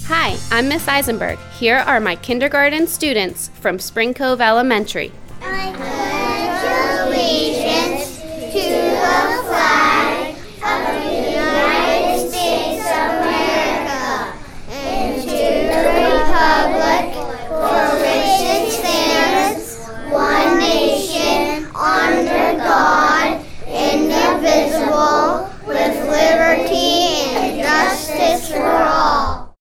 Hi, I'm Miss Eisenberg. Here are my kindergarten students from Spring Cove Elementary.